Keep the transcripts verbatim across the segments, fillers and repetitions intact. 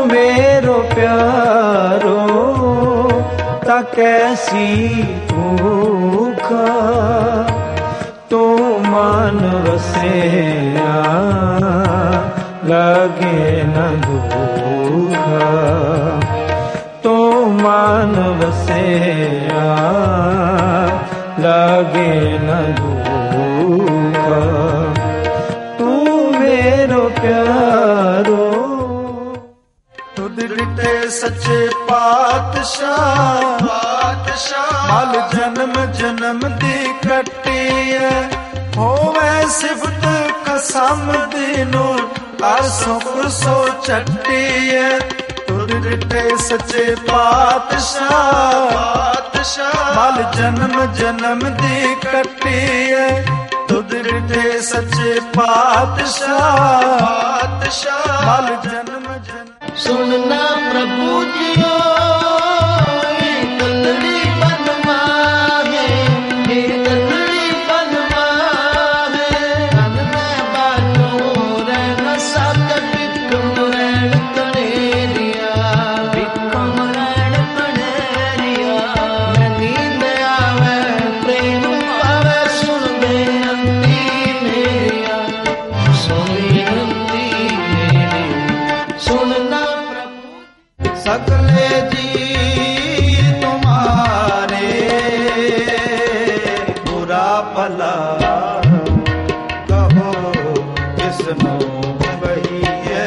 मेरो प्यारो ता कैसी भूखा, तू मान वसया लगे न भूखा, तू मान वसया लगे न भूखा, तू मेरो प्यारो। तुद डिटे सच्चे पातशाह, पातशाह मल जन्म जन्म दी कट्टी है, होवे सिफत कसम दिनो आसो पुरसो चट्टी है। तुद डिटे सच्चे पातशाह, पातशाह मल जन्म जन्म दी कट्टी है, तुद डिटे सच्चे पातशाह, पातशाह मल जन्म जन्म। सुनना प्रभु जियो कलड़ी बनवा है, कलड़ी बनवा है, मन में बालो रहना साथ बिकम रैन कनेरिया, बिकम रैन कनेरिया। मैं नींद आवे प्रेम पावे, सुन दे अंती मेरिया, सुन दे अंती मेरी। सुनना सकले जी तुम्हारे बुरा भला कहो किसनो कहिए,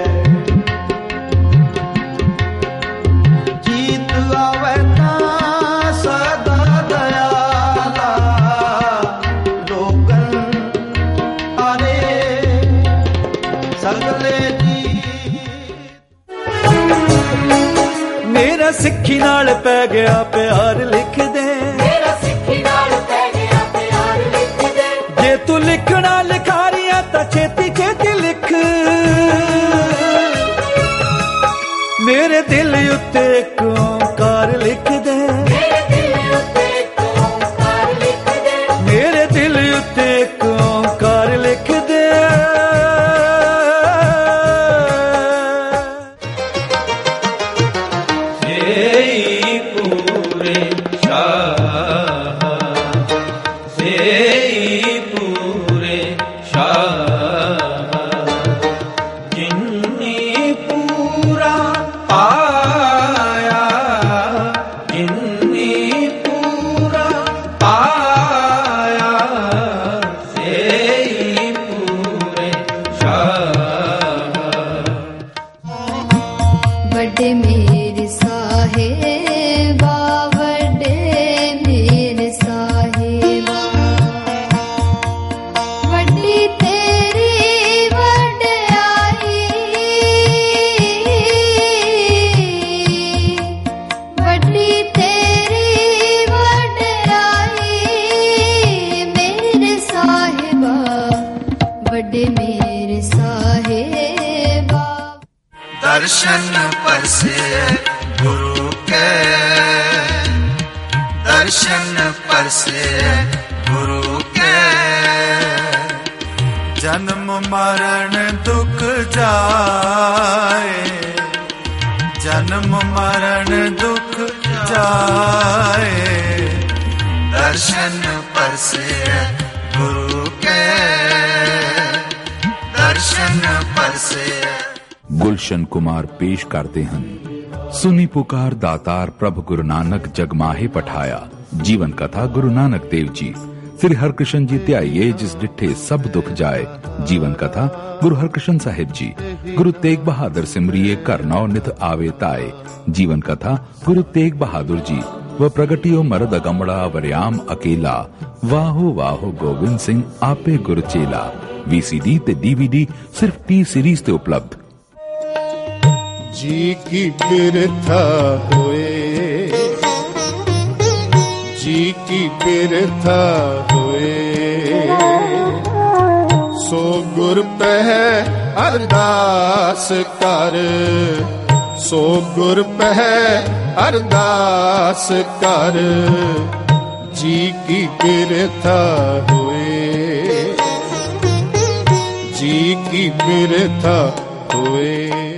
जीत आवे ना सदा दयाला लोगन अरे सकले जी। मेरा सिੱਖੀ नाल पै गया प्यार लिख दे, मेरा सिੱਖੀ नाल पै गया प्यार लिख दे। जे तू लिखना लिखारियां तां छेती छेती लिख, मेरे दिल उत्ते एक ओंकार लिख दे, मेरे दिल उत्ते एक ओंकार लिख दे, मेरे दिल उत्ते एक ओंकार लिख दे। वड्डे मेरे साहेबा, वड्डे मेरे साहेबा, वड्डी तेरी वड्याई, वड्डी तेरी वड्याई, मेरे साहेबा, वड्डे मेरे साहेबा। दर्शन परसे गुरु के, दर्शन परसे गुरु के, जन्म मरण दुख जाए, जन्म मरण दुख जाए, दर्शन परसे गुरु के, दर्शन परसे। गुलशन कुमार पेश करते हैं सुनी पुकार दातार प्रभु गुरु नानक जगमाहे पठाया। जीवन कथा गुरु नानक देव जी। श्री हरकृष्ण जी ध्याइए जिस डिठे सब दुख जाए। जीवन कथा गुरु हरकृष्ण साहिब जी। गुरु तेग बहादुर सिमरिए घर नौ नित आवे ताए। जीवन कथा गुरु तेग बहादुर जी। व प्रगटियो मरद अगमड़ा वरियाम अकेला। वाहो वाहो गोविंद सिंह आपे गुरु चेला। वीसीडी ते डीवीडी सिर्फ टी सीरीज ते उपलब्ध। जी की बिरथा होए, जी की बिरथा होए, सो गुर पह अरदास कर, सो गुर पह अरदास कर। जी की बिरथा होए, जी की बिरथा होए।